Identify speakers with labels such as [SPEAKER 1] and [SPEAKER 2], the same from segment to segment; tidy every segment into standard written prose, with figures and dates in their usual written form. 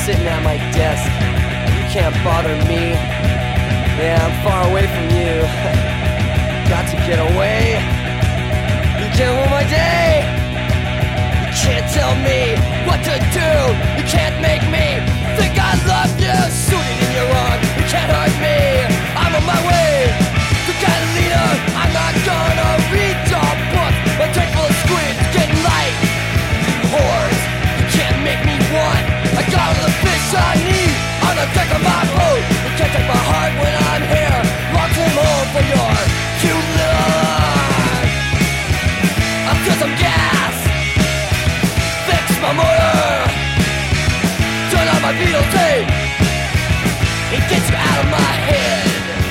[SPEAKER 1] sitting at my desk. You can't bother me. Yeah, I'm far away from you. Got to get away. You can't ruin my day. You can't tell me what to do. You can't make me think I love you. Suited in your arm, you can't hurt me. I'm on my way to Catalina. I'm not gonna read your book. My tank full of squids getting light. Whores, you can't make me want. I got all the fish I need on the deck of my boat. You can't take my heart when I'm here. Locked him home for your cute little arm. I'll fill some gas, fix my motor, turn on my Beatles tape. It gets you out of my head.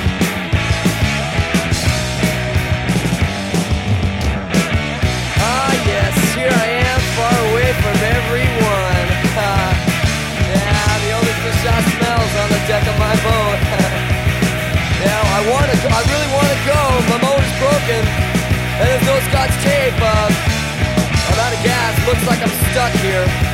[SPEAKER 1] Ah yes, here I am, far away from everyone. Yeah, the only fish I smell's on the deck of my boat. Yeah, I really wanna go. My motor's broken, and there's no Scotch tape. I'm out of gas. Looks like I'm stuck here.